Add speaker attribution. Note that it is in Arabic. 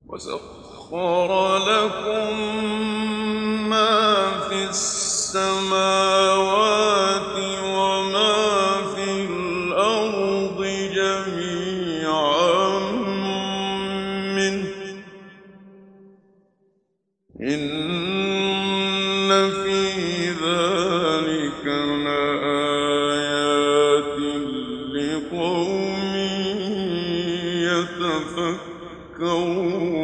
Speaker 1: وسخر لكم ما في السماوات وما في الأرض جميعا منه إن في ذلك لآيات لقوم يتفكرون